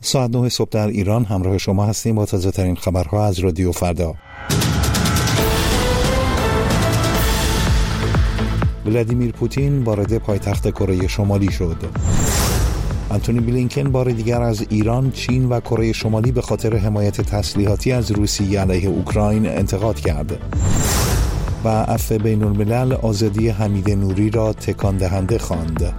ساعت 9 صبح در ایران همراه شما هستیم با تازه ترین خبرها از رادیو فردا. ولادیمیر پوتین وارد پایتخت کره شمالی شد. آنتونی بلینکن بار دیگر از ایران، چین و کره شمالی به خاطر حمایت تسلیحاتی از روسیه علیه اوکراین انتقاد کرد. و عفو بین الملل آزادی حمید نوری را تکان دهنده خواند.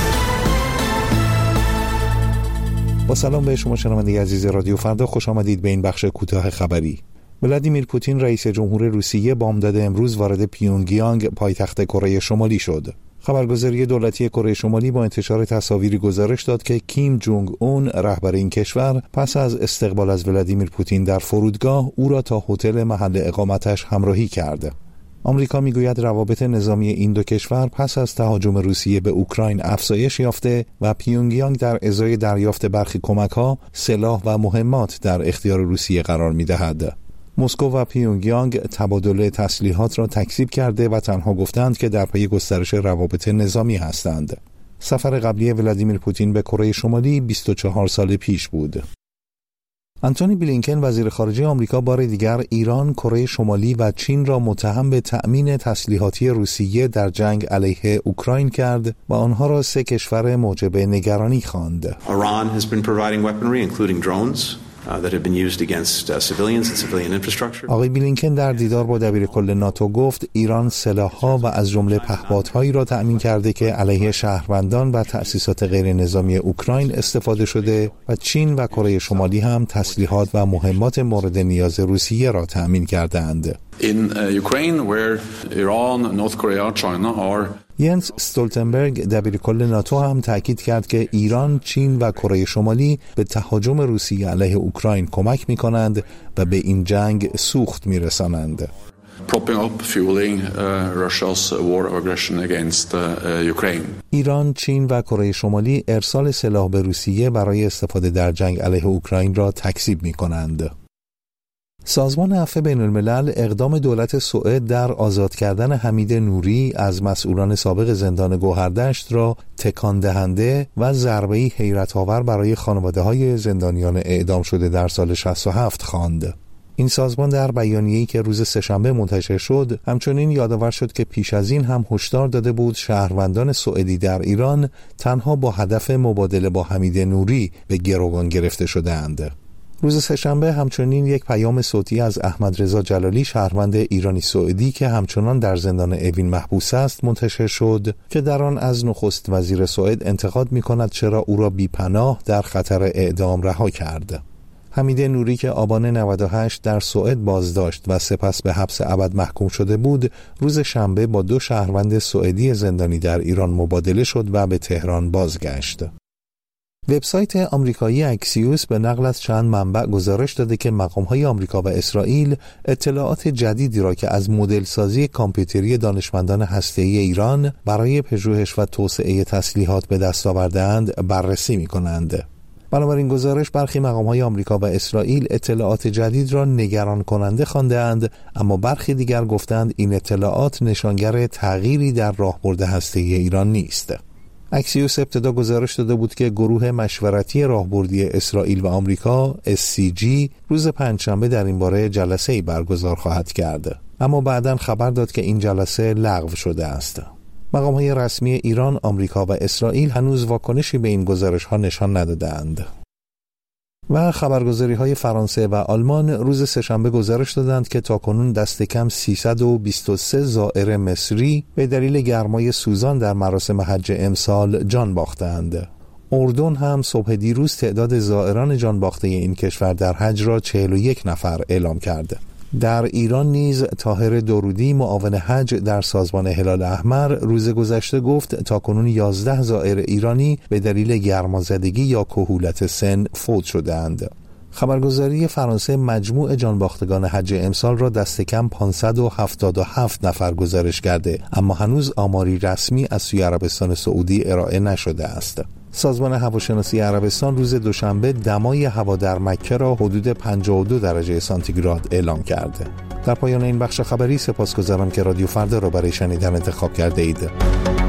با سلام به شما شنونده عزیز رادیو فردا، خوش آمدید به این بخش کوتاه خبری. ولادیمیر پوتین رئیس جمهور روسیه بامداد امروز وارد پیونگیانگ پایتخت کره شمالی شد. خبرگزاری دولتی کره شمالی با انتشار تصاویری گزارش داد که کیم جونگ اون رهبر این کشور پس از استقبال از ولادیمیر پوتین در فرودگاه او را تا هتل محل اقامتش همراهی کرد. آمریکا میگوید روابط نظامی این دو کشور پس از تهاجم روسیه به اوکراین افزایش یافته و پیونگیانگ در ازای دریافت برخی کمک‌ها، سلاح و مهمات در اختیار روسیه قرار می‌دهد. مسکو و پیونگیانگ تبادل تسلیحات را تکذیب کرده و تنها گفتند که در پی گسترش روابط نظامی هستند. سفر قبلی ولادیمیر پوتین به کره شمالی 24 سال پیش بود. آنتونی بلینکن وزیر خارجه آمریکا بار دیگر ایران، کره شمالی و چین را متهم به تأمین تسلیحاتی روسیه در جنگ علیه اوکراین کرد و آنها را سه کشور موجب نگرانی خواند. Iran has been providing weaponry including drones that have been used against civilians and civilian infrastructure. آقای بلینکن در دیدار با دبیرکل ناتو گفت ایران سلاح‌ها و از جمله پهپادهایی را تأمین کرده که علیه شهروندان و تأسیسات غیر نظامی اوکراین استفاده شده و چین و کره شمالی هم تسلیحات و مهمات مورد نیاز روسیه را تأمین کردند. In Ukraine where Iran, North Korea, China are ینس استولتنبرگ دبیرکل ناتو هم تأکید کرد که ایران، چین و کره شمالی به تهاجم روسیه علیه اوکراین کمک می‌کنند و به این جنگ سوخت می‌رسانند. propping up, fueling Russia's war of aggression against Ukraine. ایران، چین و کره شمالی ارسال سلاح به روسیه برای استفاده در جنگ علیه اوکراین را تکذیب می‌کنند. سازمان عفو بین الملل اقدام دولت سوئد در آزاد کردن حمید نوری از مسئولان سابق زندان گوهردشت را تکان دهنده و ضربه‌ای حیرت‌آور برای خانواده‌های زندانیان اعدام شده در سال 67 خواند. این سازمان در بیانیه‌ای که روز سه‌شنبه منتشر شد همچنین یادآور شد که پیش از این هم هشدار داده بود شهروندان سوئدی در ایران تنها با هدف مبادله با حمید نوری به گروگان گرفته شده‌اند. روز سه‌شنبه همچنین یک پیام صوتی از احمد رضا جلالی، شهروند ایرانی سوئدی که همچنان در زندان اوین محبوس است، منتشر شد که در آن از نخست وزیر سوئد انتقاد می‌کند چرا او را بی‌پناه در خطر اعدام رها کرد. حمید نوری که آبان 98 در سوئد بازداشت و سپس به حبس ابد محکوم شده بود، روز شنبه با دو شهروند سوئدی زندانی در ایران مبادله شد و به تهران بازگشت. وبسایت آمریکایی اکسیوس به نقل از چند منبع گزارش داده که مقام‌های آمریکا و اسرائیل اطلاعات جدیدی را که از مدل سازی کامپیوتری دانشمندان هسته‌ای ایران برای پژوهش و توسعه تسلیحات به دست آورده‌اند بررسی می‌کنند. بنابراین گزارش برخی مقام‌های آمریکا و اسرائیل اطلاعات جدید را نگران کننده خواندند، اما برخی دیگر گفتند این اطلاعات نشانگر تغییری در راهبرد هسته‌ای ایران نیست. اکسیوس ابتدا گزارش داده بود که گروه مشورتی راهبردی اسرائیل و آمریکا SCG روز پنجشنبه در این باره جلسه‌ای برگزار خواهد کرد، اما بعداً خبر داد که این جلسه لغو شده است. مقام‌های رسمی ایران، آمریکا و اسرائیل هنوز واکنشی به این گزارش‌ها نشان ندادند. و خبرگزاری‌های فرانسه و آلمان روز سه‌شنبه گزارش دادند که تاکنون دست کم 323 زائر مصری به دلیل گرمای سوزان در مراسم حج امسال جان باختند. اردن هم صبح دیروز تعداد زائران جان باخته این کشور در حج را 41 نفر اعلام کرد. در ایران نیز طاهر درودی، معاون حج در سازمان هلال احمر، روز گذشته گفت تاکنون 11 زائر ایرانی به دلیل گرمازدگی یا کهولت سن فوت شده‌اند. خبرگزاری فرانسه مجموع جانباختگان حج امسال را دست کم 577 نفر گزارش کرده، اما هنوز آماری رسمی از سوی عربستان سعودی ارائه نشده است. سازمان هواشناسی عربستان روز دوشنبه دمای هوا در مکه را حدود 52 درجه سانتیگراد اعلام کرده. در پایان این بخش خبری سپاسگزارم که رادیو فردا را برای شنیدن انتخاب کرده اید.